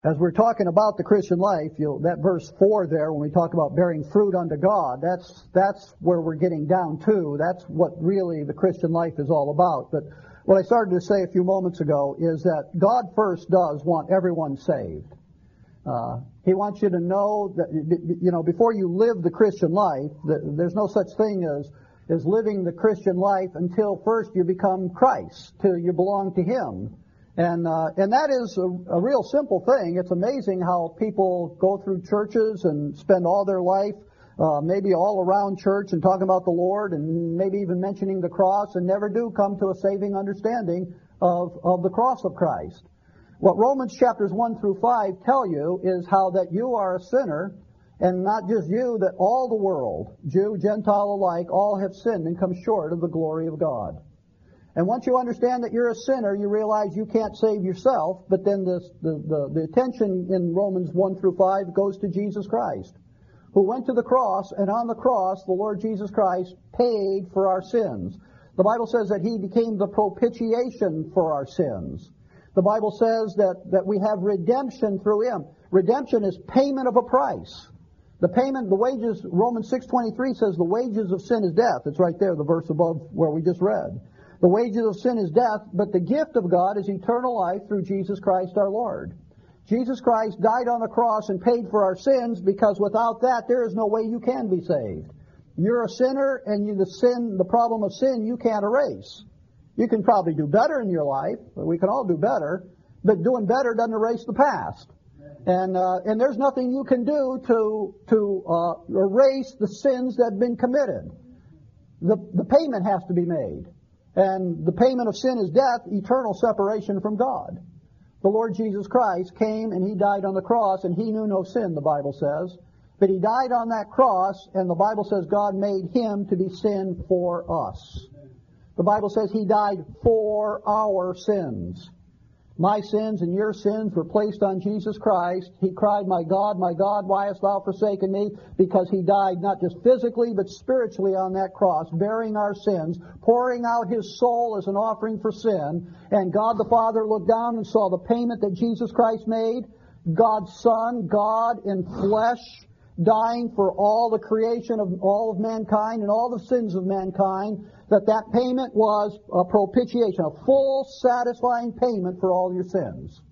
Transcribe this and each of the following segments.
As we're talking about the Christian life, that verse 4 there, when we talk about bearing fruit unto God, that's where we're getting down to. That's what really the Christian life is all about. But what I started to say a few moments ago is that God first does want everyone saved. He wants you to know that, before you live the Christian life, there's no such thing as living the Christian life until first you become Christ, till you belong to Him. And that is a real simple thing. It's amazing how people go through churches and spend all their life maybe all around church and talking about the Lord and maybe even mentioning the cross and never do come to a saving understanding of the cross of Christ. What Romans chapters 1 through 5 tell you is how that you are a sinner, and not just you, that all the world, Jew, Gentile alike, all have sinned and come short of the glory of God. And once you understand that you're a sinner, you realize you can't save yourself, but then the attention in Romans 1 through 5 goes to Jesus Christ, who went to the cross, and on the cross, the Lord Jesus Christ paid for our sins. The Bible says that He became the propitiation for our sins. The Bible says that we have redemption through Him. Redemption is payment of a price. The wages, Romans 6:23 says the wages of sin is death. It's right there, the verse above where we just read. The wages of sin is death, but the gift of God is eternal life through Jesus Christ our Lord. Jesus Christ died on the cross and paid for our sins, because without that there is no way you can be saved. You're a sinner, and the problem of sin you can't erase. You can probably do better in your life, we can all do better, but doing better doesn't erase the past. And there's nothing you can do to erase the sins that have been committed. The payment has to be made. And the payment of sin is death, eternal separation from God. The Lord Jesus Christ came and He died on the cross, and He knew no sin, the Bible says. But He died on that cross, and the Bible says God made Him to be sin for us. The Bible says He died for our sins. My sins and your sins were placed on Jesus Christ. He cried, my God, why hast thou forsaken me? Because He died not just physically, but spiritually on that cross, bearing our sins, pouring out His soul as an offering for sin. And God the Father looked down and saw the payment that Jesus Christ made. God's Son, God in flesh, dying for all the creation of all of mankind and all the sins of mankind, that payment was a propitiation, a full, satisfying payment for all your sins.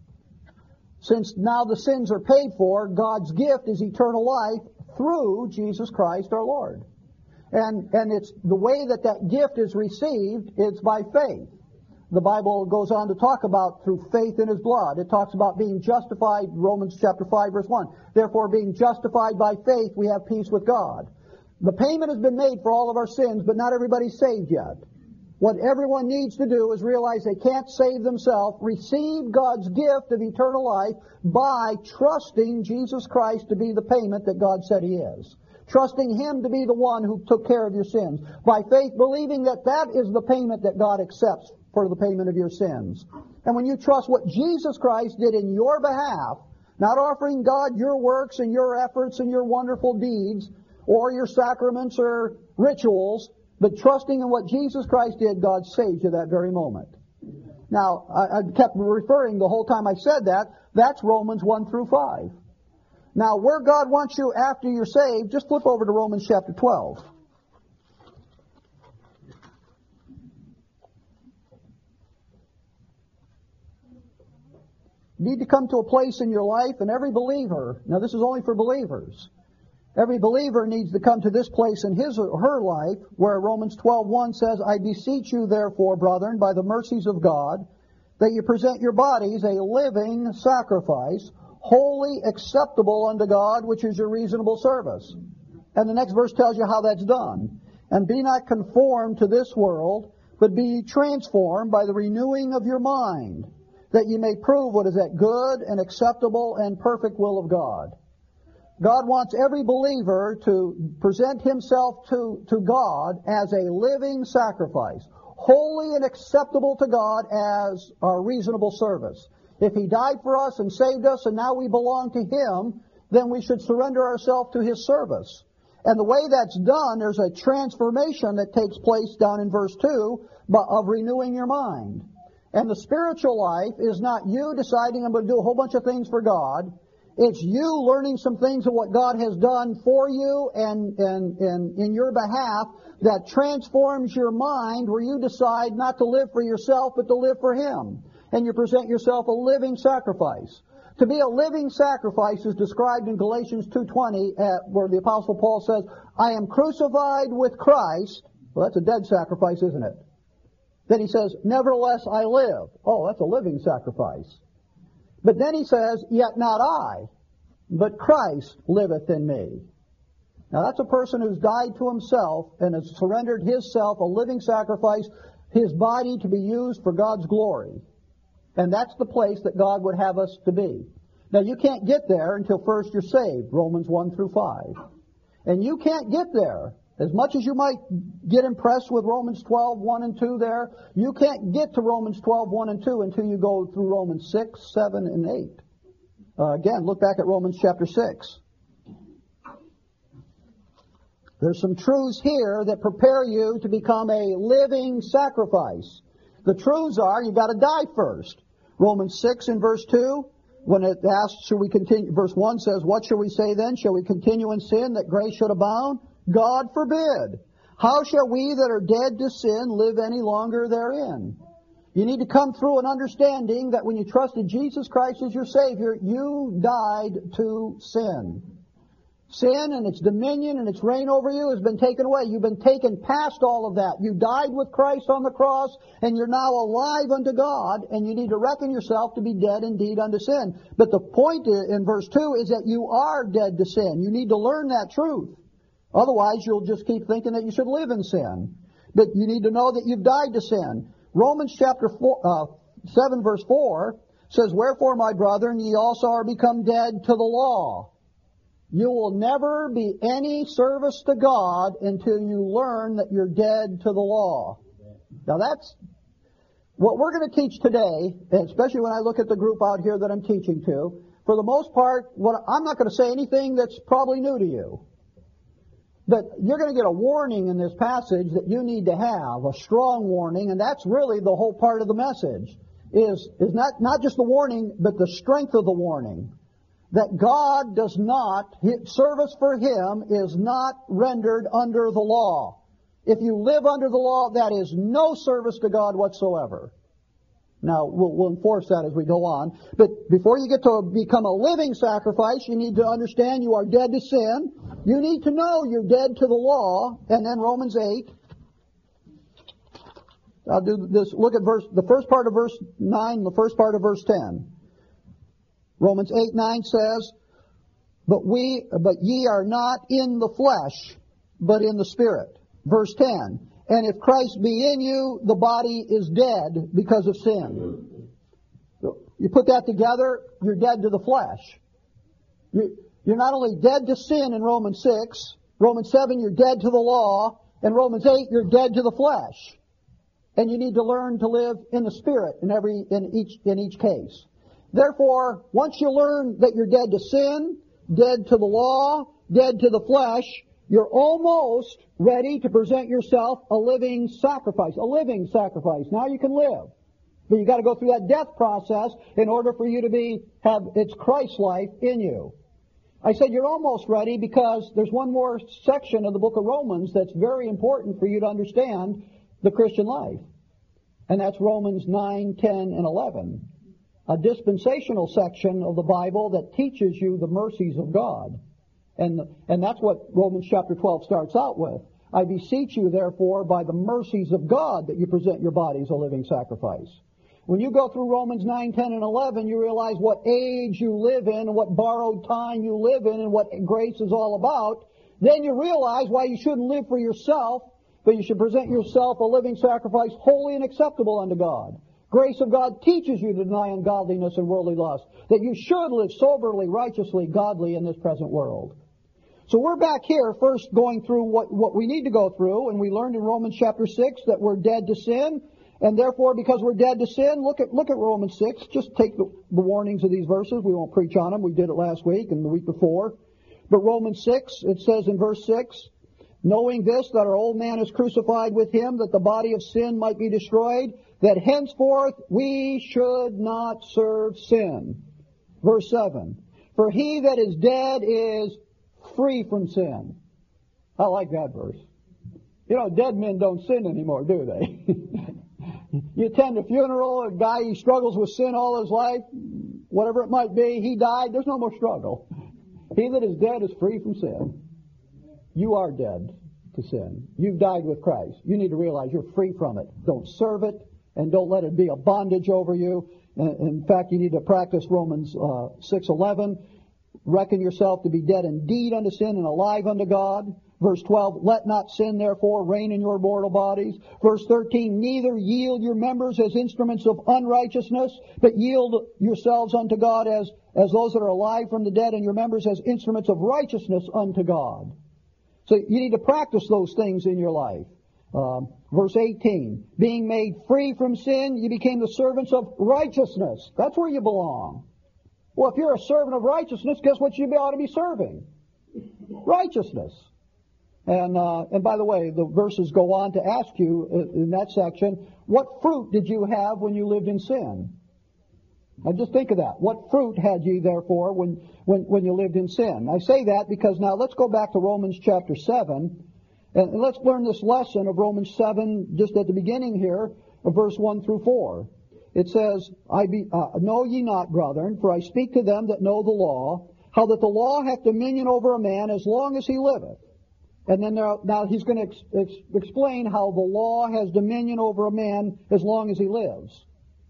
Since now the sins are paid for, God's gift is eternal life through Jesus Christ our Lord. And it's the way that gift is received, it's by faith. The Bible goes on to talk about through faith in His blood. It talks about being justified, Romans chapter 5, verse 1. Therefore, being justified by faith, we have peace with God. The payment has been made for all of our sins, but not everybody's saved yet. What everyone needs to do is realize they can't save themselves, receive God's gift of eternal life by trusting Jesus Christ to be the payment that God said He is. Trusting Him to be the one who took care of your sins. By faith, believing that is the payment that God accepts for the payment of your sins. And when you trust what Jesus Christ did in your behalf, not offering God your works and your efforts and your wonderful deeds, or your sacraments or rituals, but trusting in what Jesus Christ did, God saves you that very moment. Now, I kept referring the whole time I said that, that's Romans 1 through 5. Now, where God wants you after you're saved, just flip over to Romans chapter 12. You need to come to a place in your life, and every believer, now this is only for believers, every believer needs to come to this place in his or her life where Romans 12:1 says, I beseech you therefore, brethren, by the mercies of God, that you present your bodies a living sacrifice, wholly acceptable unto God, which is your reasonable service. And the next verse tells you how that's done. And be not conformed to this world, but be transformed by the renewing of your mind, that you may prove what is that good and acceptable and perfect will of God. God wants every believer to present himself to God as a living sacrifice, holy and acceptable to God as our reasonable service. If He died for us and saved us and now we belong to Him, then we should surrender ourselves to His service. And the way that's done, there's a transformation that takes place down in verse 2 of renewing your mind. And the spiritual life is not you deciding I'm going to do a whole bunch of things for God. It's you learning some things of what God has done for you and in your behalf that transforms your mind where you decide not to live for yourself but to live for Him. And you present yourself a living sacrifice. To be a living sacrifice is described in Galatians 2:20 where the Apostle Paul says, I am crucified with Christ. Well, that's a dead sacrifice, isn't it? Then he says, nevertheless I live. Oh, that's a living sacrifice. But then he says, yet not I, but Christ liveth in me. Now that's a person who's died to himself and has surrendered his self, a living sacrifice, his body to be used for God's glory. And that's the place that God would have us to be. Now you can't get there until first you're saved, Romans 1 through 5. And you can't get there. As much as you might get impressed with Romans 12, 1 and 2 there, you can't get to Romans 12, 1 and 2 until you go through Romans 6, 7, and 8. Again, look back at Romans chapter 6. There's some truths here that prepare you to become a living sacrifice. The truths are, you've got to die first. Romans 6 in verse 2, when it asks, should we continue, verse 1 says, what shall we say then? Shall we continue in sin that grace should abound? God forbid. How shall we that are dead to sin live any longer therein? You need to come through an understanding that when you trusted Jesus Christ as your Savior, you died to sin. Sin and its dominion and its reign over you has been taken away. You've been taken past all of that. You died with Christ on the cross, and you're now alive unto God, and you need to reckon yourself to be dead indeed unto sin. But the point in verse 2 is that you are dead to sin. You need to learn that truth. Otherwise, you'll just keep thinking that you should live in sin. But you need to know that you've died to sin. Romans chapter 7 verse 4 says, wherefore, my brethren, ye also are become dead to the law. You will never be any service to God until you learn that you're dead to the law. Now that's what we're going to teach today, and especially when I look at the group out here that I'm teaching to. For the most part, I'm not going to say anything that's probably new to you. But you're going to get a warning in this passage that you need to have, a strong warning, and that's really the whole part of the message, is not just the warning, but the strength of the warning. That God does not, service for Him is not rendered under the law. If you live under the law, that is no service to God whatsoever. Now, we'll enforce that as we go on. But before you get to become a living sacrifice, you need to understand you are dead to sin. You need to know you're dead to the law. And then Romans 8. I'll do this. Look at the first part of verse 9 and the first part of verse 10. Romans 8:9 says, but ye are not in the flesh, but in the Spirit. Verse 10, and if Christ be in you, the body is dead because of sin. You put that together, you're dead to the flesh. You're not only dead to sin in Romans 6, Romans 7, you're dead to the law, and Romans 8, you're dead to the flesh. And you need to learn to live in the Spirit in each case. Therefore, once you learn that you're dead to sin, dead to the law, dead to the flesh, you're almost ready to present yourself a living sacrifice. A living sacrifice. Now you can live. But you've got to go through that death process in order for you to have its Christ life in you. I said you're almost ready because there's one more section of the book of Romans that's very important for you to understand the Christian life. And that's Romans 9, 10, and 11. A dispensational section of the Bible that teaches you the mercies of God. And that's what Romans chapter 12 starts out with. I beseech you, therefore, by the mercies of God, that you present your bodies a living sacrifice. When you go through Romans 9, 10, and 11, you realize what age you live in, and what borrowed time you live in, and what grace is all about. Then you realize why you shouldn't live for yourself, but you should present yourself a living sacrifice, holy and acceptable unto God. Grace of God teaches you to deny ungodliness and worldly lust, that you should live soberly, righteously, godly in this present world. So we're back here first going through what we need to go through, and we learned in Romans chapter 6 that we're dead to sin, and therefore because we're dead to sin, look at Romans 6. Just take the warnings of these verses. We won't preach on them. We did it last week and the week before. But Romans 6, it says in verse 6, knowing this, that our old man is crucified with him, that the body of sin might be destroyed, that henceforth we should not serve sin. Verse 7. For he that is dead is free from sin. I like that verse. You know, dead men don't sin anymore, do they? You attend a funeral, a guy, he struggles with sin all his life, whatever it might be, he died, there's no more struggle. He that is dead is free from sin. You are dead to sin. You've died with Christ. You need to realize you're free from it. Don't serve it, and don't let it be a bondage over you. In fact, you need to practice Romans 6:11. Reckon yourself to be dead indeed unto sin and alive unto God. Verse 12, let not sin therefore reign in your mortal bodies. Verse 13, neither yield your members as instruments of unrighteousness, but yield yourselves unto God as those that are alive from the dead, and your members as instruments of righteousness unto God. So you need to practice those things in your life. Verse 18, being made free from sin, you became the servants of righteousness. That's where you belong. Well, if you're a servant of righteousness, guess what you ought to be serving? Righteousness. And by the way, the verses go on to ask you in that section, what fruit did you have when you lived in sin? Now just think of that. What fruit had ye therefore when you lived in sin? I say that because now let's go back to Romans chapter 7, and let's learn this lesson of Romans 7 just at the beginning here of verse 1 through 4. It says, know ye not, brethren, for I speak to them that know the law, how that the law hath dominion over a man as long as he liveth. And then now he's going to explain how the law has dominion over a man as long as he lives.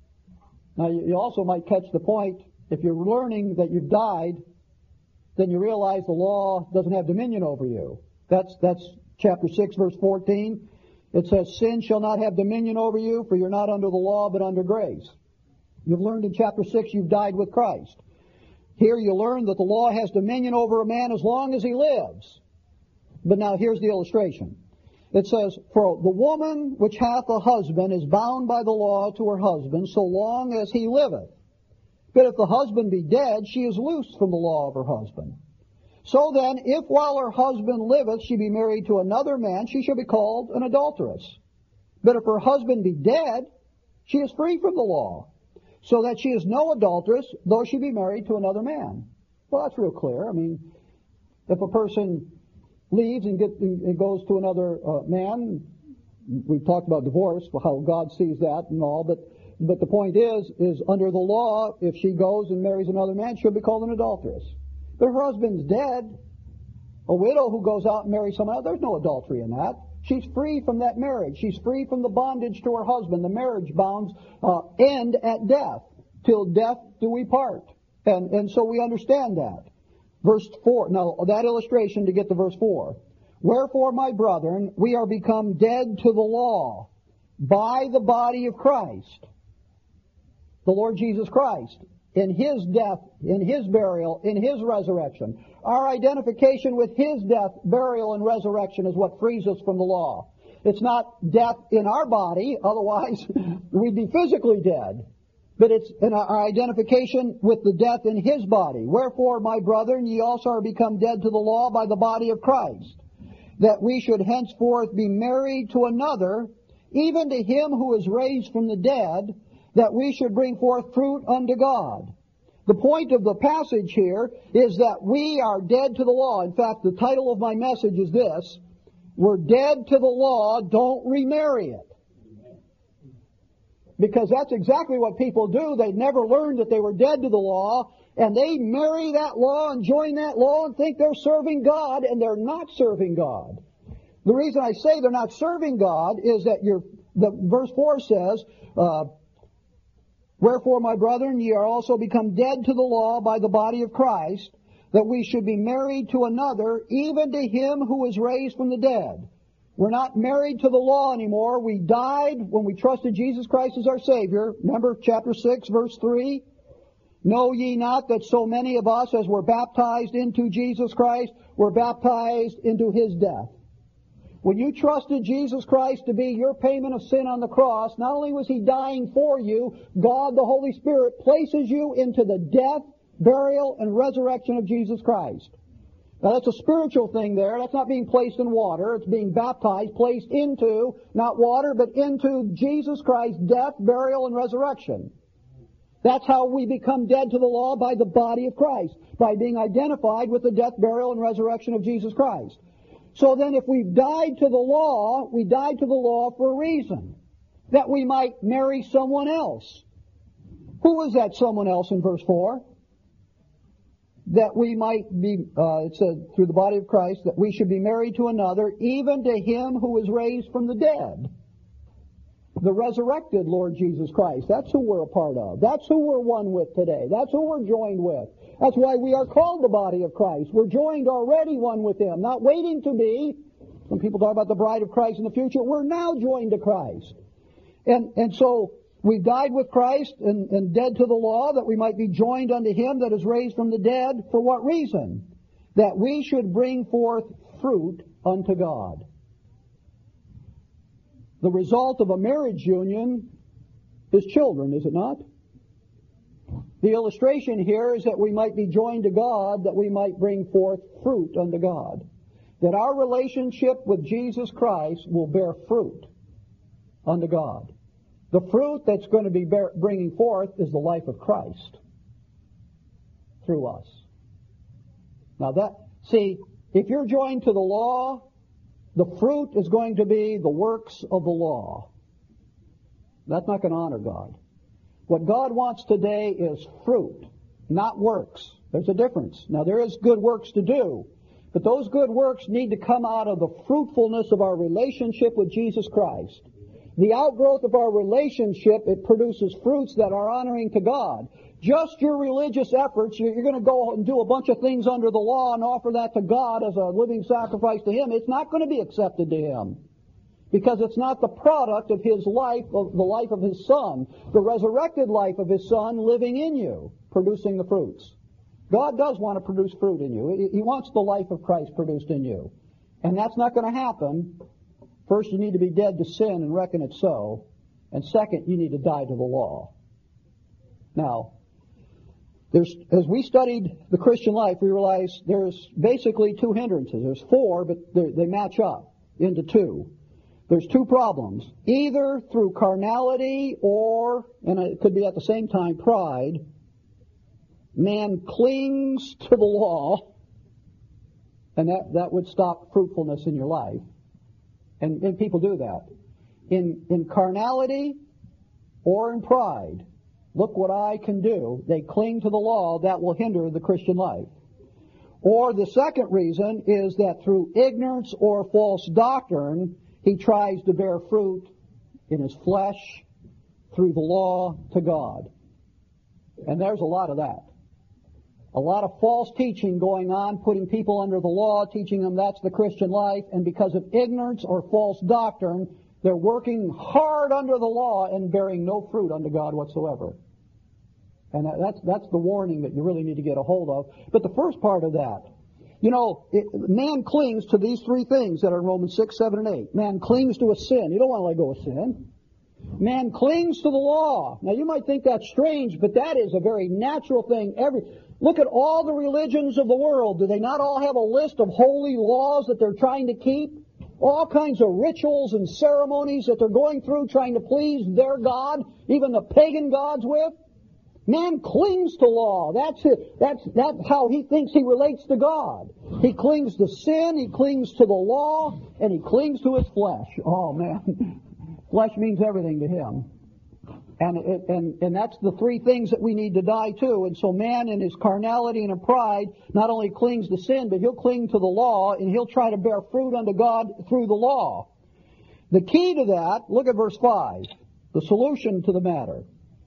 Now you also might catch the point, if you're learning that you've died, then you realize the law doesn't have dominion over you. That's chapter 6, verse 14. It says, sin shall not have dominion over you, for you're not under the law, but under grace. You've learned in chapter 6 you've died with Christ. Here you learn that the law has dominion over a man as long as he lives. But now here's the illustration. It says, for the woman which hath a husband is bound by the law to her husband so long as he liveth. But if the husband be dead, she is loosed from the law of her husband. So then, if while her husband liveth she be married to another man, she shall be called an adulteress. But if her husband be dead, she is free from the law, so that she is no adulteress, though she be married to another man. Well, that's real clear. I mean, if a person leaves and goes to another man, we've talked about divorce, how God sees that and all, but the point is under the law, if she goes and marries another man, she'll be called an adulteress. But if her husband's dead, a widow who goes out and marries someone else, there's no adultery in that. She's free from that marriage. She's free from the bondage to her husband. The marriage bonds end at death. Till death do we part. And so we understand that. Verse 4, now that illustration to get to verse 4. Wherefore, my brethren, we are become dead to the law by the body of Christ, the Lord Jesus Christ, in His death, in His burial, in His resurrection. Our identification with His death, burial, and resurrection is what frees us from the law. It's not death in our body, otherwise we'd be physically dead. But it's in our identification with the death in His body. Wherefore, my brethren, ye also are become dead to the law by the body of Christ, that we should henceforth be married to another, even to Him who is raised from the dead, that we should bring forth fruit unto God. The point of the passage here is that we are dead to the law. In fact, the title of my message is this: we're dead to the law, don't remarry it. Because that's exactly what people do. They never learned that they were dead to the law, and they marry that law and join that law and think they're serving God, and they're not serving God. The reason I say they're not serving God is that verse 4 says, wherefore, my brethren, ye are also become dead to the law by the body of Christ, that we should be married to another, even to Him who is raised from the dead. We're not married to the law anymore. We died when we trusted Jesus Christ as our Savior. Remember chapter 6, verse 3? Know ye not that so many of us as were baptized into Jesus Christ were baptized into His death? When you trusted Jesus Christ to be your payment of sin on the cross, not only was He dying for you, God the Holy Spirit places you into the death, burial, and resurrection of Jesus Christ. Now that's a spiritual thing there. That's not being placed in water. It's being baptized, placed into, not water, but into Jesus Christ's death, burial, and resurrection. That's how we become dead to the law, by the body of Christ, by being identified with the death, burial, and resurrection of Jesus Christ. So then if we've died to the law, we died to the law for a reason, that we might marry someone else. Who was that someone else in verse 4? That we might be, it said, through the body of Christ, that we should be married to another, even to him who was raised from the dead. The resurrected Lord Jesus Christ. That's who we're a part of. That's who we're one with today. That's who we're joined with. That's why we are called the body of Christ. We're joined already one with Him, not waiting to be. When people talk about the bride of Christ in the future, we're now joined to Christ. And so we died with Christ and dead to the law, that we might be joined unto Him that is raised from the dead. For what reason? That we should bring forth fruit unto God. The result of a marriage union is children, is it not? The illustration here is that we might be joined to God, that we might bring forth fruit unto God. That our relationship with Jesus Christ will bear fruit unto God. The fruit that's going to be bringing forth is the life of Christ through us. Now if you're joined to the law, the fruit is going to be the works of the law. That's not going to honor God. What God wants today is fruit, not works. There's a difference. Now, there is good works to do, but those good works need to come out of the fruitfulness of our relationship with Jesus Christ. The outgrowth of our relationship, it produces fruits that are honoring to God. Just your religious efforts, you're going to go and do a bunch of things under the law and offer that to God as a living sacrifice to Him. It's not going to be accepted to Him, because it's not the product of His life, of the life of His Son, the resurrected life of His Son living in you, producing the fruits. God does want to produce fruit in you. He wants the life of Christ produced in you. And that's not going to happen. First, you need to be dead to sin and reckon it so. And second, you need to die to the law. Now, as we studied the Christian life, we realized there's basically two hindrances. There's four, but they match up into two. There's two problems. Either through carnality or, and it could be at the same time, pride, man clings to the law, and that would stop fruitfulness in your life. And people do that. In carnality or in pride, look what I can do. They cling to the law. That will hinder the Christian life. Or the second reason is that through ignorance or false doctrine, he tries to bear fruit in his flesh through the law to God. And there's a lot of that. A lot of false teaching going on, putting people under the law, teaching them that's the Christian life, and because of ignorance or false doctrine, they're working hard under the law and bearing no fruit unto God whatsoever. And that's the warning that you really need to get a hold of. But the first part of that, man clings to these three things that are in Romans 6, 7, and 8. Man clings to a sin. You don't want to let go of sin. Man clings to the law. Now, you might think that's strange, but that is a very natural thing. Look at all the religions of the world. Do they not all have a list of holy laws that they're trying to keep? All kinds of rituals and ceremonies that they're going through trying to please their God, even the pagan gods with. Man clings to law. That's it. That's how he thinks he relates to God. He clings to sin, he clings to the law, and he clings to his flesh. Oh, man. Flesh means everything to him. And that's the three things that we need to die to. And so man in his carnality and in pride not only clings to sin, but he'll cling to the law, and he'll try to bear fruit unto God through the law. The key to that, look at verse 5, the solution to the matter.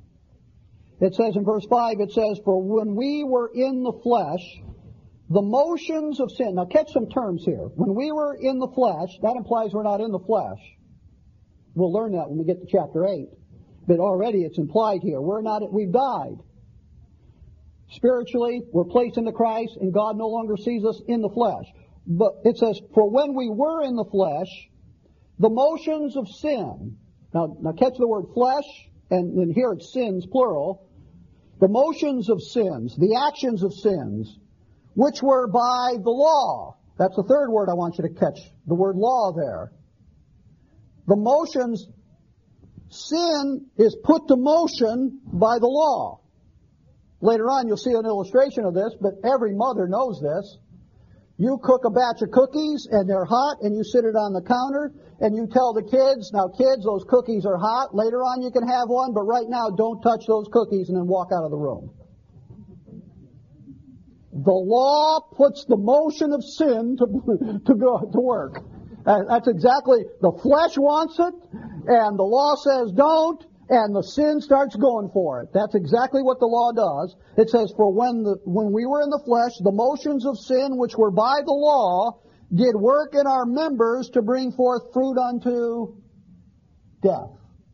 It says in verse 5, it says, for when we were in the flesh, the motions of sin. Now catch some terms here. When we were in the flesh, that implies we're not in the flesh. We'll learn that when we get to chapter 8. But already it's implied here. We've died. Spiritually, we're placed into Christ, and God no longer sees us in the flesh. But it says, for when we were in the flesh, the motions of sin. Now catch the word flesh, and here it's sins, plural. The motions of sins, the actions of sins, which were by the law. That's the third word I want you to catch, the word law there. The motions, sin is put to motion by the law. Later on you'll see an illustration of this, but every mother knows this. You cook a batch of cookies and they're hot and you sit it on the counter and you tell the kids, now kids, those cookies are hot. Later on you can have one, but right now don't touch those cookies, and then walk out of the room. The law puts the motion of sin to go to work. That's exactly, the flesh wants it, and the law says don't, and the sin starts going for it. That's exactly what the law does. It says, for when we were in the flesh, the motions of sin which were by the law did work in our members to bring forth fruit unto death.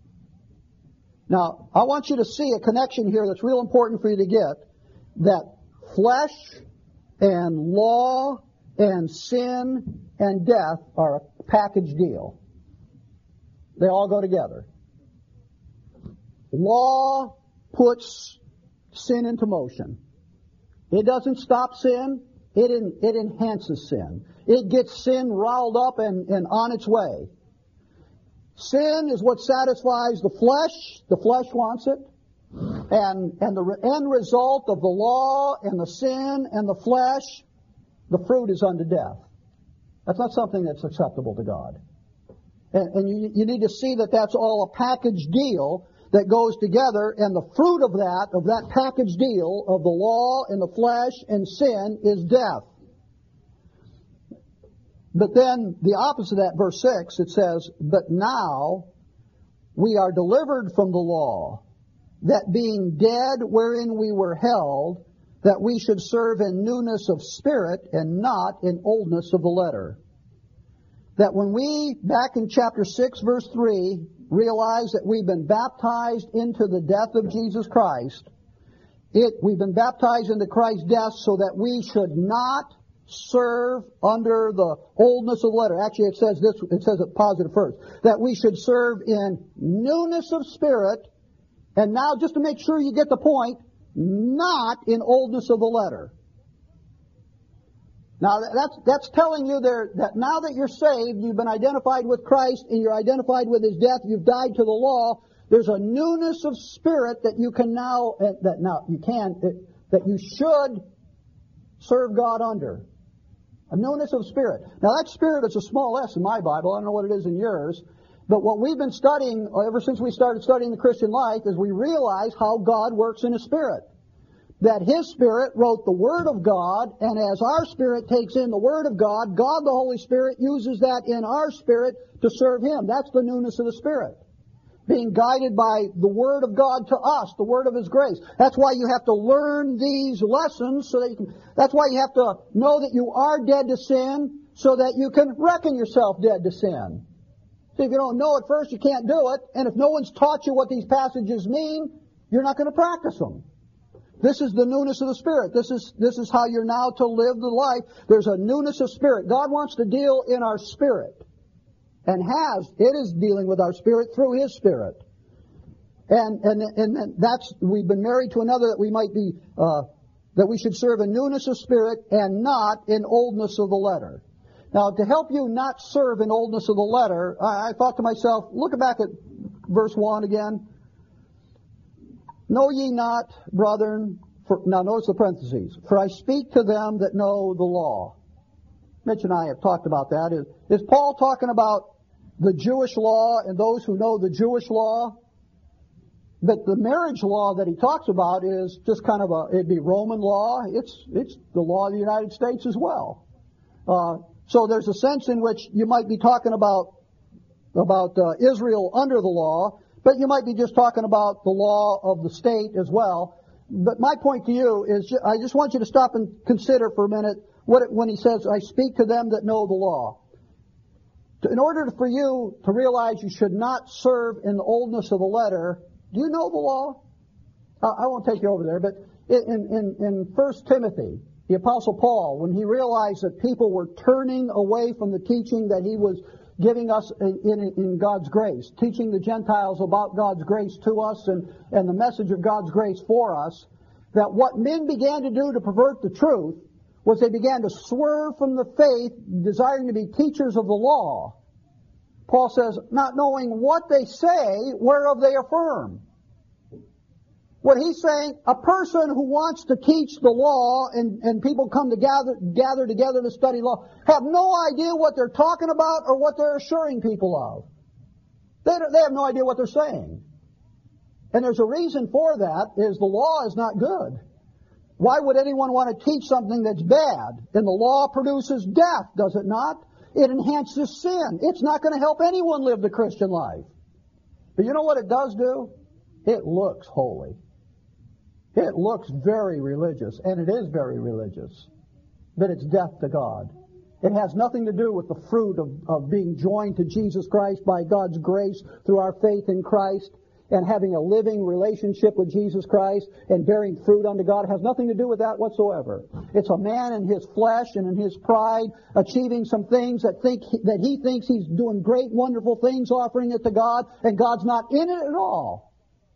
Now, I want you to see a connection here that's real important for you to get, that flesh and law and sin and death are a package deal. They all go together. Law puts sin into motion. It doesn't stop sin. It enhances sin. It gets sin riled up and on its way. Sin is what satisfies the flesh. The flesh wants it. And the end result of the law and the sin and the flesh, the fruit is unto death. That's not something that's acceptable to God. And you need to see that that's all a package deal that goes together, and the fruit of that package deal of the law and the flesh and sin is death. But then the opposite of that, verse 6, it says, but now we are delivered from the law, that being dead wherein we were held, that we should serve in newness of spirit and not in oldness of the letter. That when we, back in chapter 6, verse 3, realize that we've been baptized into the death of Jesus Christ, we've been baptized into Christ's death so that we should not serve under the oldness of the letter. Actually, it says it positive first. That we should serve in newness of spirit, and now just to make sure you get the point, not in oldness of the letter. Now, that's telling you there that now that you're saved, you've been identified with Christ, and you're identified with His death, you've died to the law, there's a newness of spirit that you can now, that you should serve God under. A newness of spirit. Now, that spirit is a small s in my Bible. I don't know what it is in yours. But what we've been studying ever since we started studying the Christian life is we realize how God works in His Spirit. That His Spirit wrote the Word of God, and as our spirit takes in the Word of God, God the Holy Spirit uses that in our spirit to serve Him. That's the newness of the Spirit. Being guided by the Word of God to us, the Word of His grace. That's why you have to learn these lessons, so that you can, that's why you have to know that you are dead to sin, so that you can reckon yourself dead to sin. See, if you don't know it first, you can't do it, and if no one's taught you what these passages mean, you're not going to practice them. This is the newness of the Spirit. This is how you're now to live the life. There's a newness of spirit. God wants to deal in our spirit. And it is dealing with our spirit through His Spirit. And that's, we've been married to another that we might be, that we should serve in newness of spirit and not in oldness of the letter. Now, to help you not serve in oldness of the letter, I thought to myself, look back at verse 1 again. Know ye not, brethren, now notice the parentheses, for I speak to them that know the law. Mitch and I have talked about that. Is Paul talking about the Jewish law and those who know the Jewish law? But the marriage law that he talks about is just kind of it'd be Roman law. It's the law of the United States as well. So there's a sense in which you might be talking about Israel under the law, but you might be just talking about the law of the state as well. But my point to you is, I just want you to stop and consider for a minute when he says, I speak to them that know the law. In order for you to realize you should not serve in the oldness of the letter, do you know the law? I won't take you over there, but in 1 Timothy, the Apostle Paul, when he realized that people were turning away from the teaching that he was giving us in God's grace, teaching the Gentiles about God's grace to us and the message of God's grace for us, that what men began to do to pervert the truth was they began to swerve from the faith, desiring to be teachers of the law. Paul says, not knowing what they say, whereof they affirm. What he's saying, a person who wants to teach the law and people come to gather together to study law, have no idea what they're talking about or what they're assuring people of. They have no idea what they're saying. And there's a reason for that, is the law is not good. Why would anyone want to teach something that's bad? And the law produces death, does it not? It enhances sin. It's not going to help anyone live the Christian life. But you know what it does do? It looks holy. It looks very religious, and it is very religious. But it's death to God. It has nothing to do with the fruit of being joined to Jesus Christ by God's grace through our faith in Christ and having a living relationship with Jesus Christ and bearing fruit unto God. It has nothing to do with that whatsoever. It's a man in his flesh and in his pride achieving some things that he thinks he's doing great, wonderful things, offering it to God, and God's not in it at all.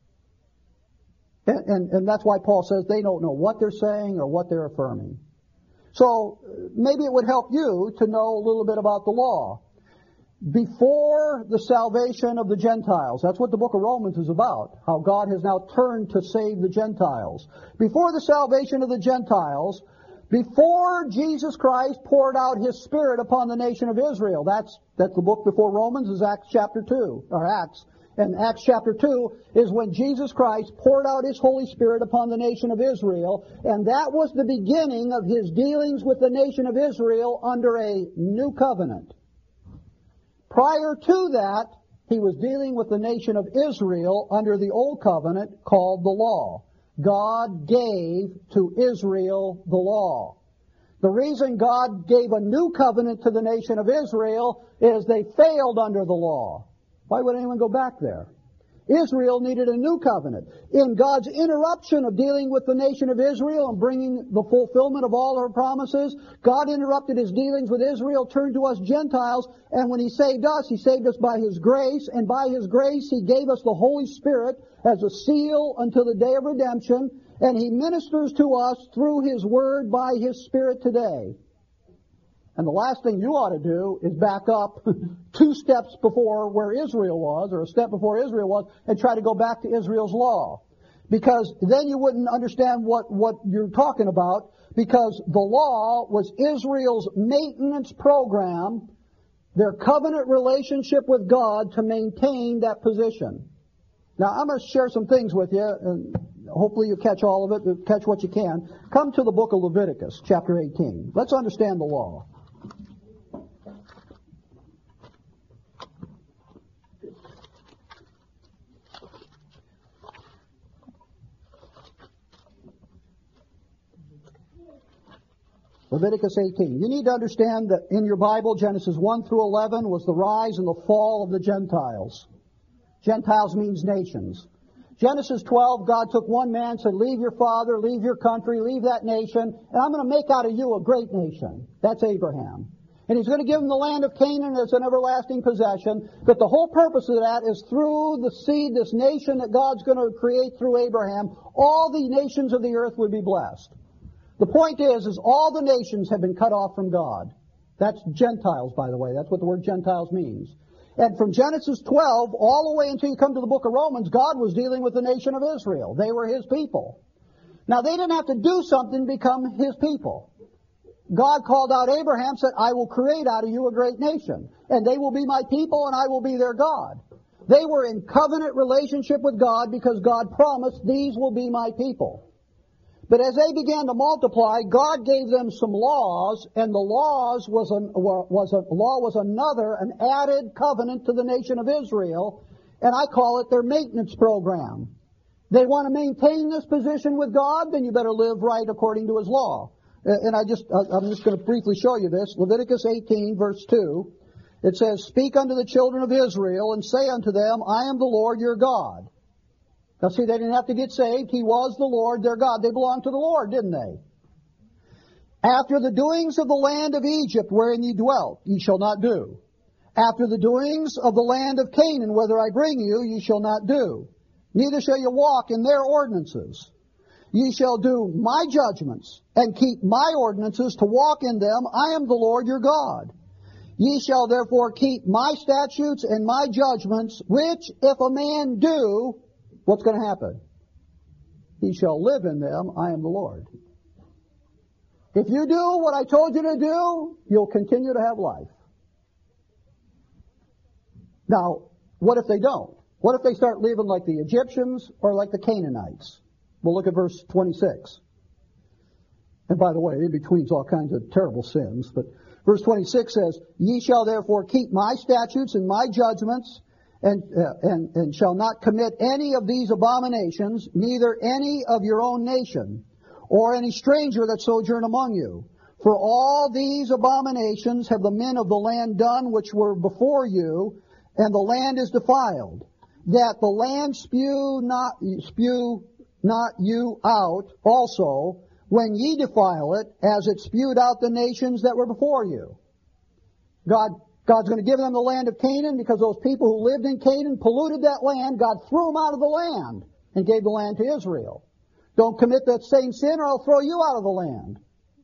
And that's why Paul says they don't know what they're saying or what they're affirming. So maybe it would help you to know a little bit about the law. Before the salvation of the Gentiles, that's what the book of Romans is about, how God has now turned to save the Gentiles. Before the salvation of the Gentiles, before Jesus Christ poured out His Spirit upon the nation of Israel, that's the book before Romans is Acts chapter 2, or Acts. And Acts chapter 2 is when Jesus Christ poured out His Holy Spirit upon the nation of Israel, and that was the beginning of His dealings with the nation of Israel under a new covenant. Prior to that, He was dealing with the nation of Israel under the old covenant called the law. God gave to Israel the law. The reason God gave a new covenant to the nation of Israel is they failed under the law. Why would anyone go back there? Israel needed a new covenant. In God's interruption of dealing with the nation of Israel and bringing the fulfillment of all her promises, God interrupted His dealings with Israel, turned to us Gentiles, and when He saved us by His grace, and by His grace He gave us the Holy Spirit as a seal until the day of redemption, and He ministers to us through His Word by His Spirit today. And the last thing you ought to do is back up 2 steps before where Israel was, or a step before Israel was, and try to go back to Israel's law. Because then you wouldn't understand what you're talking about, because the law was Israel's maintenance program, their covenant relationship with God to maintain that position. Now, I'm going to share some things with you, and hopefully you catch all of it, but catch what you can. Come to the book of Leviticus, chapter 18. Let's understand the law. Leviticus 18. You need to understand that in your Bible, Genesis 1 through 11 was the rise and the fall of the Gentiles. Gentiles means nations. Genesis 12, God took one man and said, leave your father, leave your country, leave that nation, and I'm going to make out of you a great nation. That's Abraham. And He's going to give him the land of Canaan as an everlasting possession. But the whole purpose of that is through the seed, this nation that God's going to create through Abraham, all the nations of the earth would be blessed. The point is all the nations have been cut off from God. That's Gentiles, by the way. That's what the word Gentiles means. And from Genesis 12 all the way until you come to the book of Romans, God was dealing with the nation of Israel. They were His people. Now, they didn't have to do something to become His people. God called out Abraham, said, I will create out of you a great nation, and they will be my people, and I will be their God. They were in covenant relationship with God because God promised, these will be my people. But as they began to multiply, God gave them some laws, and the laws was an added covenant to the nation of Israel, and I call it their maintenance program. They want to maintain this position with God, then you better live right according to His law. And I'm just going to briefly show you this. Leviticus 18, verse 2. It says, Speak unto the children of Israel, and say unto them, I am the Lord your God. Now see, they didn't have to get saved. He was the Lord their God. They belonged to the Lord, didn't they? After the doings of the land of Egypt wherein ye dwelt, ye shall not do. After the doings of the land of Canaan, whither I bring you, ye shall not do. Neither shall you walk in their ordinances. Ye shall do my judgments, and keep my ordinances to walk in them. I am the Lord your God. Ye shall therefore keep my statutes and my judgments, which if a man do, what's going to happen? He shall live in them. I am the Lord. If you do what I told you to do, you'll continue to have life. Now, what if they don't? What if they start living like the Egyptians or like the Canaanites? We'll look at verse 26. And by the way, in between's all kinds of terrible sins. But verse 26 says, Ye shall therefore keep my statutes and my judgments, and shall not commit any of these abominations, neither any of your own nation, or any stranger that sojourn among you. For all these abominations have the men of the land done which were before you, and the land is defiled, that the land spew not you out also, when ye defile it, as it spewed out the nations that were before you. God's going to give them the land of Canaan because those people who lived in Canaan polluted that land. God threw them out of the land and gave the land to Israel. Don't commit that same sin or I'll throw you out of the land.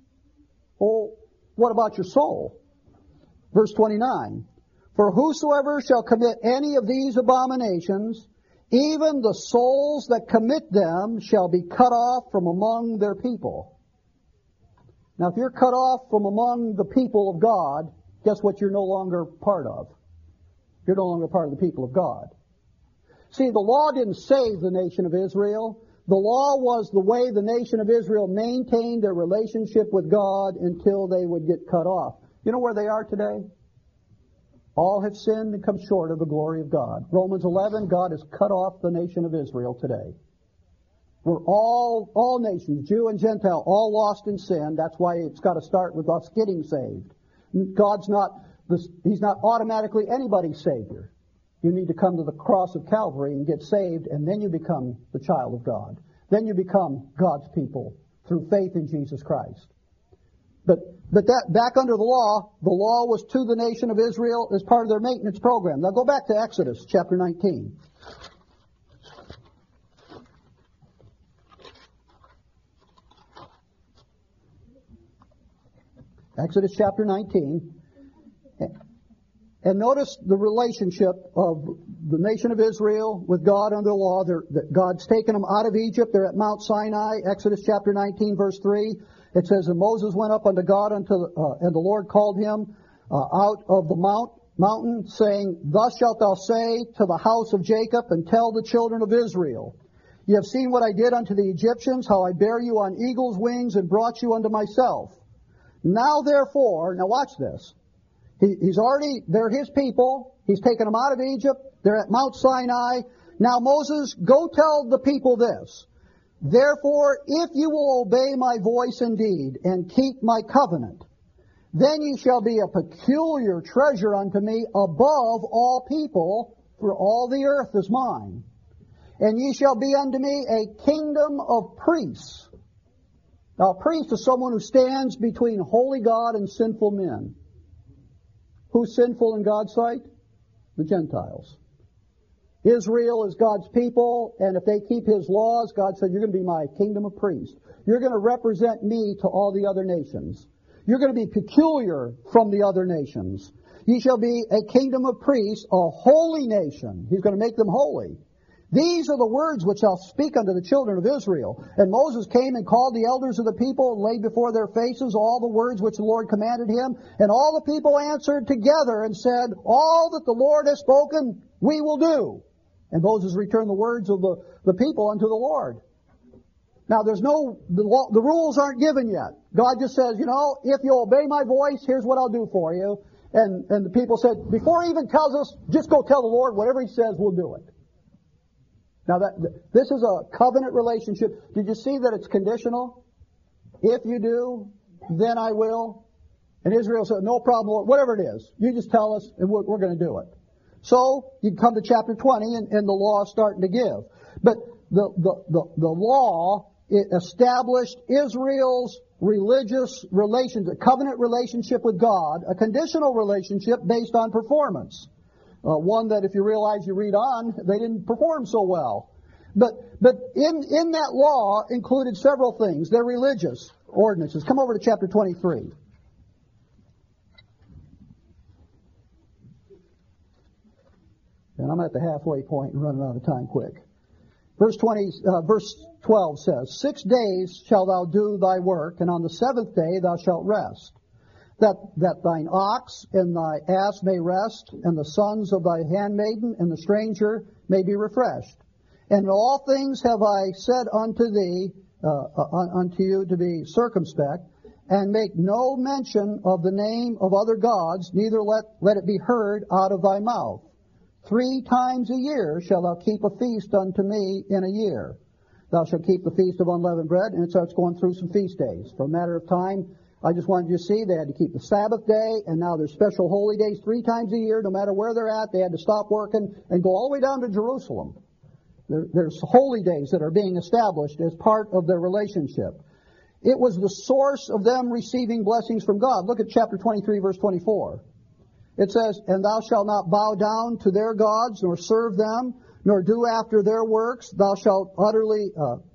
Oh, what about your soul? Verse 29. For whosoever shall commit any of these abominations, even the souls that commit them shall be cut off from among their people. Now, if you're cut off from among the people of God, guess what you're no longer part of? You're no longer part of the people of God. See, the law didn't save the nation of Israel. The law was the way the nation of Israel maintained their relationship with God until they would get cut off. You know where they are today? All have sinned and come short of the glory of God. Romans 11, God has cut off the nation of Israel today. We're all nations, Jew and Gentile, all lost in sin. That's why it's got to start with us getting saved. He's not automatically anybody's Savior. You need to come to the cross of Calvary and get saved, and then you become the child of God. Then you become God's people through faith in Jesus Christ. But that back under the law was to the nation of Israel as part of their maintenance program. Now go back to Exodus chapter 19. Exodus chapter 19. And notice the relationship of the nation of Israel with God under the law. God's taken them out of Egypt. They're at Mount Sinai. Exodus chapter 19, verse 3. It says, And Moses went up unto God, and the Lord called him out of the mountain, saying, Thus shalt thou say to the house of Jacob, and tell the children of Israel, Ye have seen what I did unto the Egyptians, how I bare you on eagle's wings, and brought you unto myself. Now therefore, now watch this. They're his people. He's taken them out of Egypt. They're at Mount Sinai. Now Moses, go tell the people this. Therefore, if you will obey my voice indeed, and keep my covenant, then ye shall be a peculiar treasure unto me above all people, for all the earth is mine. And ye shall be unto me a kingdom of priests. Now, a priest is someone who stands between holy God and sinful men. Who's sinful in God's sight? The Gentiles. Israel is God's people, and if they keep His laws, God said, you're going to be my kingdom of priests. You're going to represent me to all the other nations. You're going to be peculiar from the other nations. Ye shall be a kingdom of priests, a holy nation. He's going to make them holy. These are the words which I'll speak unto the children of Israel. And Moses came and called the elders of the people and laid before their faces all the words which the Lord commanded him. And all the people answered together and said, All that the Lord has spoken, we will do. And Moses returned the words of the people unto the Lord. Now the rules aren't given yet. God just says, if you obey my voice, here's what I'll do for you. And the people said, before he even tells us, just go tell the Lord whatever he says, we'll do it. Now this is a covenant relationship. Did you see that it's conditional? If you do, then I will. And Israel said, no problem, Lord, whatever it is. You just tell us and we're going to do it. So you come to chapter 20 and the law is starting to give. But the law, it established Israel's religious relations, a covenant relationship with God, a conditional relationship based on performance. One that if you realize you read on, they didn't perform so well. But in that law included several things. They're religious ordinances. Come over to chapter 23. And I'm at the halfway point and running out of time quick. Verse 12 says, 6 days shalt thou do thy work, and on the seventh day thou shalt rest, that thine ox and thy ass may rest, and the sons of thy handmaiden and the stranger may be refreshed. And in all things have I said unto thee, unto you to be circumspect, and make no mention of the name of other gods, neither let it be heard out of thy mouth. 3 times a year shalt thou keep a feast unto me in a year. Thou shalt keep the feast of unleavened bread, and it starts going through some feast days. For a matter of time, I just wanted you to see they had to keep the Sabbath day, and now there's special holy days 3 times a year, no matter where they're at. They had to stop working and go all the way down to Jerusalem. There's holy days that are being established as part of their relationship. It was the source of them receiving blessings from God. Look at chapter 23, verse 24. It says, and thou shalt not bow down to their gods, nor serve them, nor do after their works. Thou shalt utterly,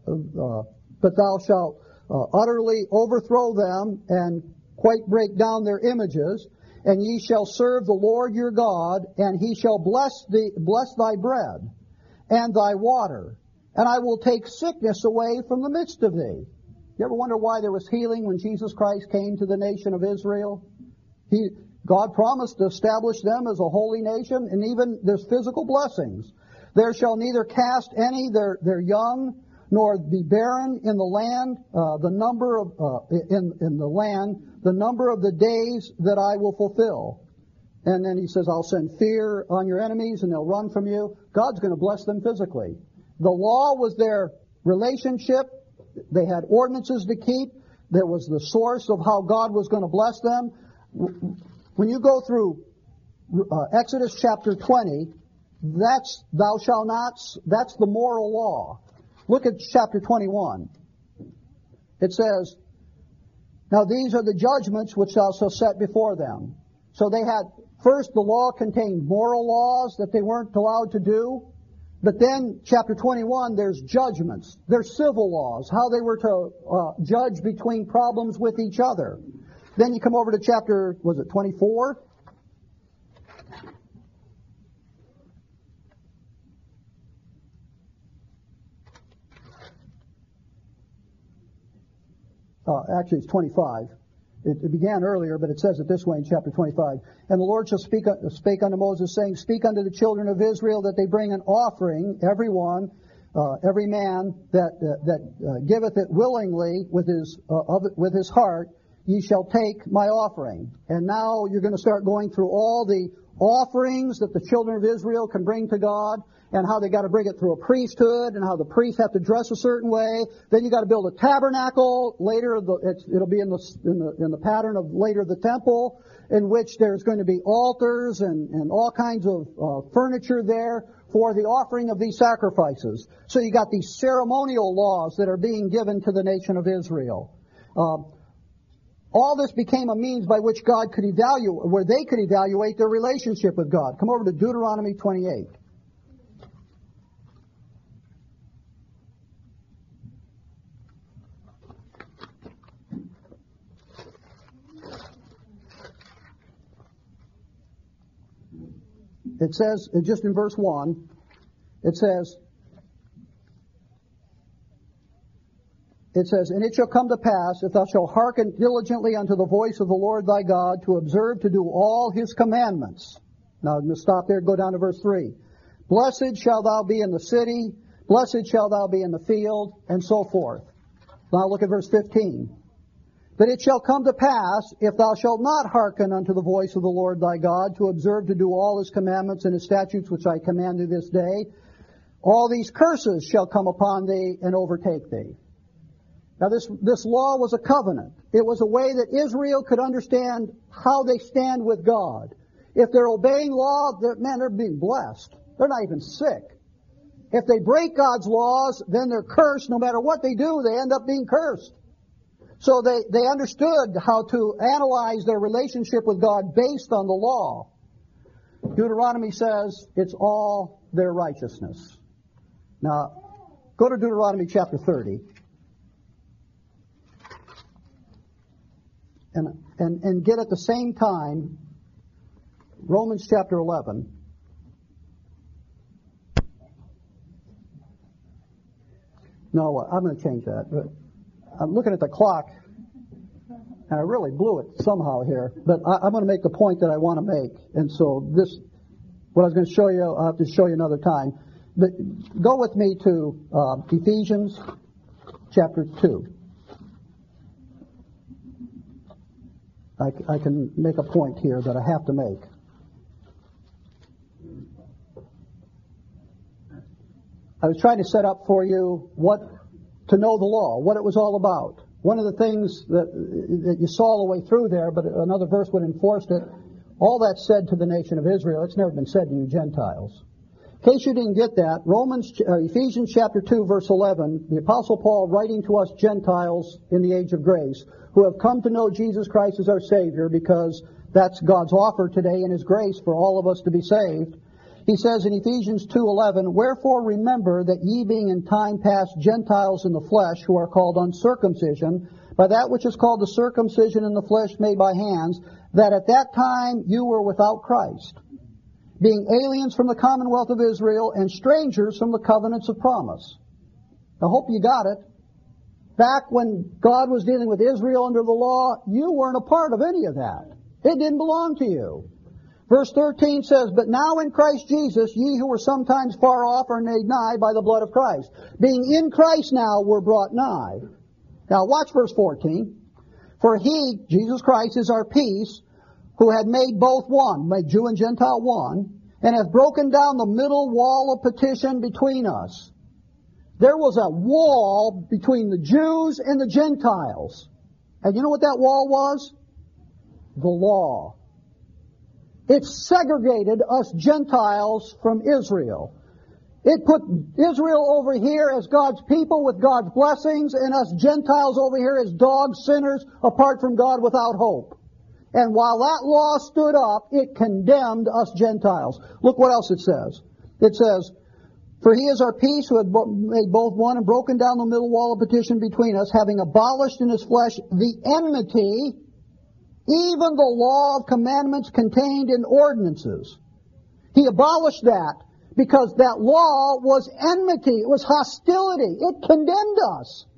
utterly overthrow them, and quite break down their images. And ye shall serve the Lord your God, and he shall bless thy bread and thy water, and I will take sickness away from the midst of thee. You ever wonder why there was healing when Jesus Christ came to the nation of Israel? God promised to establish them as a holy nation, and even there's physical blessings. There shall neither cast any their young, nor be barren in the land, the number of the number of the days that I will fulfill. And then he says, I'll send fear on your enemies, and they'll run from you. God's going to bless them physically. The law was their relationship. They had ordinances to keep. There was the source of how God was going to bless them. When you go through Exodus chapter 20, that's thou shalt not, that's the moral law. Look at chapter 21. It says, now these are the judgments which thou shalt set before them. So they had, first the law contained moral laws that they weren't allowed to do. But then, chapter 21, there's judgments. There's civil laws, how they were to judge between problems with each other. Then you come over to chapter, 24? Actually, it's 25. It began earlier, but it says it this way in chapter 25. And the Lord shall spake unto Moses, saying, speak unto the children of Israel that they bring an offering, every one, every man that giveth it willingly with his heart, ye shall take my offering. And now you're going to start going through all the offerings that the children of Israel can bring to God, and how they got to bring it through a priesthood, and how the priests have to dress a certain way. Then you got to build a tabernacle. Later, it'll be in the pattern of later the temple, in which there's going to be altars and all kinds of furniture there for the offering of these sacrifices. So you got these ceremonial laws that are being given to the nation of Israel. All this became a means by which God could where they could evaluate their relationship with God. Come over to Deuteronomy 28. It says, just in verse 1, it says, and it shall come to pass, if thou shalt hearken diligently unto the voice of the Lord thy God, to observe to do all his commandments. Now, I'm going to stop there and go down to verse 3. Blessed shalt thou be in the city, blessed shalt thou be in the field, and so forth. Now look at verse 15. But it shall come to pass, if thou shalt not hearken unto the voice of the Lord thy God, to observe to do all his commandments and his statutes which I command thee this day, all these curses shall come upon thee and overtake thee. Now this law was a covenant. It was a way that Israel could understand how they stand with God. If they're obeying law, they're being blessed. They're not even sick. If they break God's laws, then they're cursed. No matter what they do, they end up being cursed. So they understood how to analyze their relationship with God based on the law. Deuteronomy says it's all their righteousness. Now, Go to Deuteronomy chapter 30. And get at the same time Romans chapter 11. No, I'm going to change that. But I'm looking at the clock, and I really blew it somehow here. But I'm going to make the point that I want to make. And so this, what I was going to show you, I'll have to show you another time. But go with me to Ephesians chapter 2. I can make a point here that I have to make. I was trying to set up for you to know the law, what it was all about. One of the things that you saw all the way through there, but another verse would enforce it, all that's said to the nation of Israel. It's never been said to you Gentiles. In case you didn't get that, Ephesians chapter 2, verse 11, the Apostle Paul writing to us Gentiles in the age of grace, who have come to know Jesus Christ as our Savior, because that's God's offer today in His grace for all of us to be saved. He says in Ephesians 2:11, "Wherefore remember that ye being in time past Gentiles in the flesh, who are called uncircumcision, by that which is called the circumcision in the flesh made by hands, that at that time you were without Christ, being aliens from the commonwealth of Israel and strangers from the covenants of promise." I hope you got it. Back when God was dealing with Israel under the law, you weren't a part of any of that. It didn't belong to you. Verse 13 says, "But now in Christ Jesus, ye who were sometimes far off are made nigh by the blood of Christ." Being in Christ now, we're brought nigh. Now watch verse 14. "For He, Jesus Christ, is our peace, who had made both one," made Jew and Gentile one, "and hath broken down the middle wall of petition between us." There was a wall between the Jews and the Gentiles. And you know what that wall was? The law. It segregated us Gentiles from Israel. It put Israel over here as God's people with God's blessings, and us Gentiles over here as dogs, sinners, apart from God without hope. And while that law stood up, it condemned us Gentiles. Look what else it says. It says, "For He is our peace, who had made both one and broken down the middle wall of petition between us, having abolished in His flesh the enmity, even the law of commandments contained in ordinances." He abolished that because that law was enmity. It was hostility. It condemned us.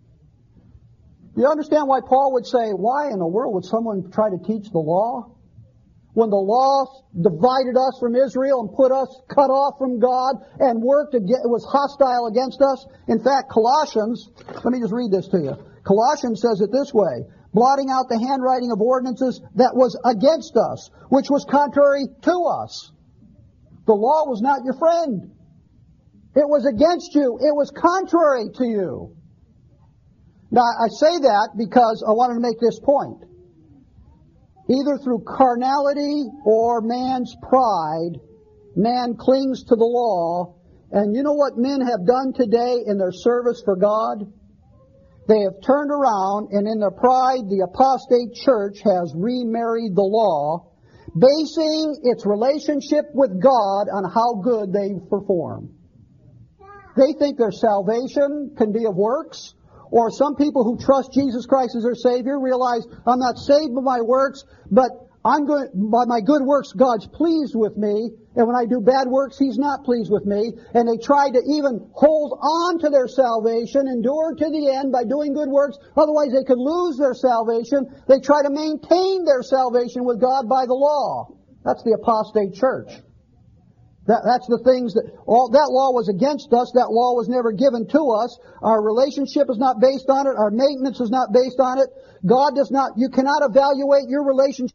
You understand why Paul would say, why in the world would someone try to teach the law? When the law divided us from Israel and put us cut off from God and it was hostile against us. In fact, Colossians, let me just read this to you. Colossians says it this way, "Blotting out the handwriting of ordinances that was against us, which was contrary to us." The law was not your friend. It was against you. It was contrary to you. Now, I say that because I wanted to make this point. Either through carnality or man's pride, man clings to the law. And you know what men have done today in their service for God? They have turned around, and in their pride, the apostate church has remarried the law, basing its relationship with God on how good they perform. They think their salvation can be of works. Or some people who trust Jesus Christ as their Savior realize, I'm not saved by my works, but by my good works, God's pleased with me. And when I do bad works, He's not pleased with me. And they try to even hold on to their salvation, endure to the end by doing good works. Otherwise, they could lose their salvation. They try to maintain their salvation with God by the law. That's the apostate church. That's the things that law was against us. That law was never given to us. Our relationship is not based on it. Our maintenance is not based on it. You cannot evaluate your relationship.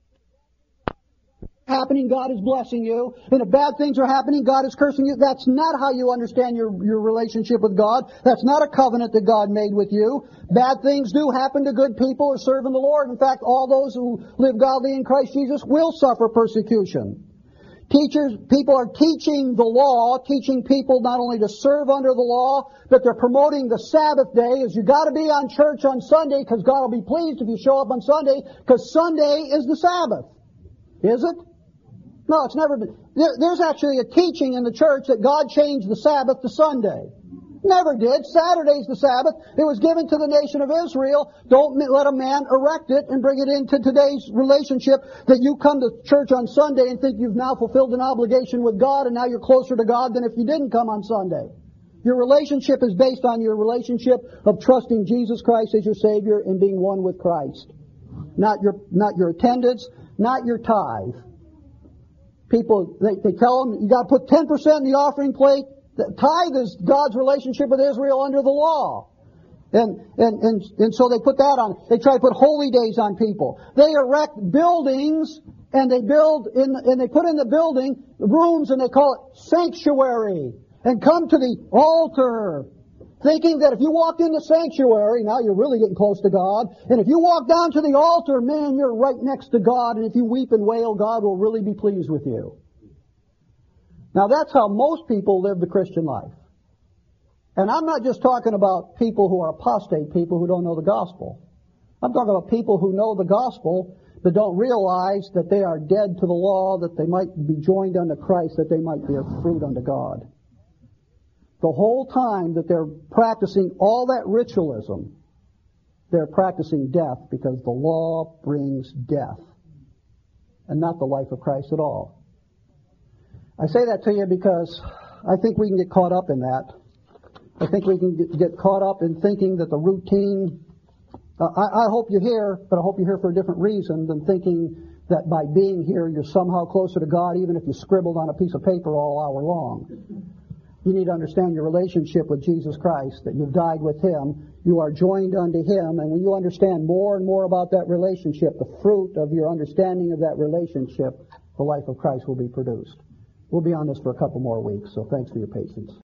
Happening, God is blessing you. And if bad things are happening, God is cursing you. That's not how you understand your relationship with God. That's not a covenant that God made with you. Bad things do happen to good people who are serving the Lord. In fact, all those who live godly in Christ Jesus will suffer persecution. People are teaching the law, teaching people not only to serve under the law, but they're promoting the Sabbath day as you got to be on church on Sunday because God will be pleased if you show up on Sunday because Sunday is the Sabbath. Is it? No, it's never been. There's actually a teaching in the church that God changed the Sabbath to Sunday. Never did. Saturday's the Sabbath. It was given to the nation of Israel. Don't let a man erect it and bring it into today's relationship that you come to church on Sunday and think you've now fulfilled an obligation with God and now you're closer to God than if you didn't come on Sunday. Your relationship is based on your relationship of trusting Jesus Christ as your Savior and being one with Christ. Not your attendance, not your tithe. People, they tell them, you got to put 10% in the offering plate. The tithe is God's relationship with Israel under the law. And so they put that on. They try to put holy days on people. They erect buildings and they put in the building rooms and they call it sanctuary. And come to the altar, thinking that if you walked in the sanctuary, now you're really getting close to God. And if you walk down to the altar, man, you're right next to God. And if you weep and wail, God will really be pleased with you. Now that's how most people live the Christian life. And I'm not just talking about people who are apostate, people who don't know the gospel. I'm talking about people who know the gospel but don't realize that they are dead to the law, that they might be joined unto Christ, that they might bear fruit unto God. The whole time that they're practicing all that ritualism, they're practicing death because the law brings death and not the life of Christ at all. I say that to you because I think we can get caught up in that. I think we can get caught up in thinking that the routine, I hope you're here, but I hope you're here for a different reason than thinking that by being here you're somehow closer to God even if you scribbled on a piece of paper all hour long. You need to understand your relationship with Jesus Christ, that you've died with Him, you are joined unto Him, and when you understand more and more about that relationship, the fruit of your understanding of that relationship, the life of Christ will be produced. We'll be on this for a couple more weeks, so thanks for your patience.